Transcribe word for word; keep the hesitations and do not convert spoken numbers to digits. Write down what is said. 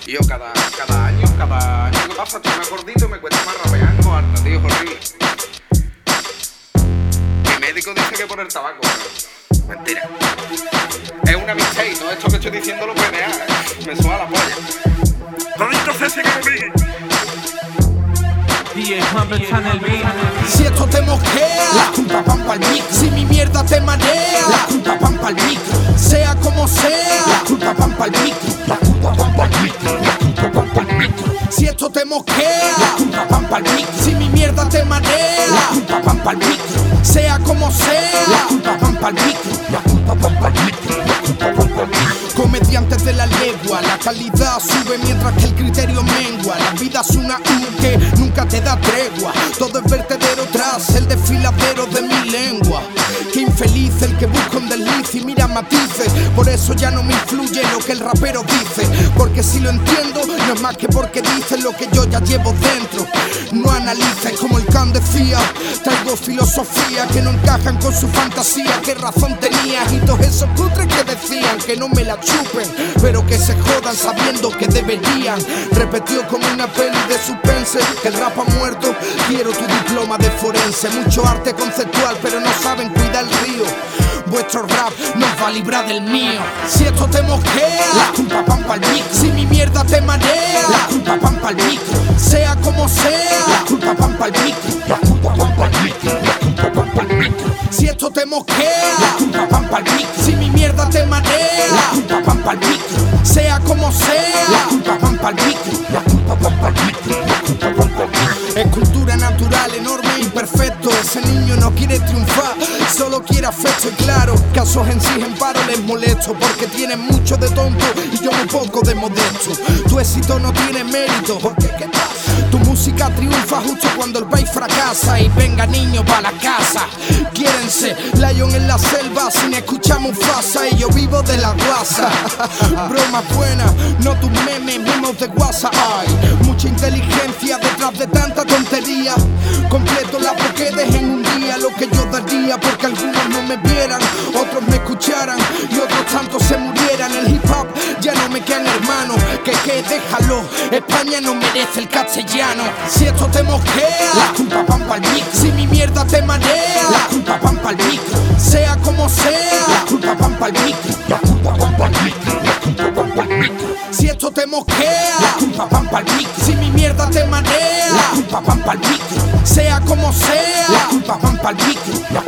Y yo cada, cada año, cada año que pasa estoy más gordito y me cuesta más rapear en harta, tío, es horrible. Mi médico dice que por el tabaco, pero mentira. Es una mistake, no esto que estoy diciendo lo P D A, ¿eh? Me suena la polla. Todito se sigue conmigo. Si esto te mosquea, la culpa pan pa'l micro. Si mi mierda te marea, la culpa pan pa'l micro. Sea como sea, la culpa pan pa'l micro. La culpa pan pa'l micro. La culpa pan pa'l micro. Si esto te mosquea, la culpa pan pa'l micro. Si mi mierda te marea, la culpa pan pa'l micro. Sea como sea, la culpa pan pa'l micro. La culpa pan pa'l micro. La culpa pan pa'l micro. Comediantes de la legua, la calidad sube mientras que el criterio mengua. La vida es una U que nunca te da tregua. Todo es vertedero tras el desfiladero de mi lengua. Qué infeliz el que busca un desliz y mira matices. Por eso ya no me influye lo que el rapero dice, porque si lo entiendo no es más que porque dice lo que yo ya llevo dentro. No analices como el Kant decía. Traigo filosofía que no encajan con su fantasía. Qué razón tenías y todos esos cutres que decían que no me la chupen, pero que se jodan sabiendo que deberían. Repetió como una peli de suspense que el rap ha muerto. Quiero tu diploma de forense. Mucho arte conceptual pero no saben cuidar el río. Vuestro rap nos va a librar del mío. Si esto te mosquea, la culpa pan pa'l micro. Si mi mierda te marea, la culpa pan pa'l micro. Sea como sea, la culpa pan pa'l micro. La culpa pan pa'l micro. La culpa pan pa'l micro. Si esto te mosquea, la culpa pan pa'l micro. Si mi mierda te marea, la culpa pan pa'l micro. Sea como sea, la culpa pan pa'l micro. La culpa pan pa'l micro. La culpa pan pa'l micro. Escultura natural, enorme e imperfecto. Ese niño no quiere triunfar, solo quiere afecto. Y claro, casos en sí en paro les molesto, porque tienen mucho de tonto y yo muy poco de modesto. Tu éxito no tiene mérito, porque ¿qué pasa? Tu música triunfa justo cuando el país fracasa. Y venga niño pa' la casa. Quiérense, Lion en la selva sin escuchar Mufasa. Y yo vivo de la guasa. Bromas buenas, no tus memes, memos de WhatsApp. Hay mucha inteligencia detrás de tanta tontería. Completo la Pokédex en un día, lo que yo daría porque algunos no me vieran, otros me escucharan y otros tantos se murieran. El hip hop ya no me quedan hermanos, que que déjalo, España no merece el castellano. Si esto te mosquea, la culpa pan pa'l micro. Si mi mierda te marea, la culpa pan pa'l micro. Sea como sea, la culpa pan pa'l micro. La culpa pan pa'l micro. La culpa pan pa'l micro. Si esto te mosquea, la culpa pan pa'l micro. Si mi mierda te marea, la culpa pan pa'l micro. Sea como sea, la culpa pan pa'l micro.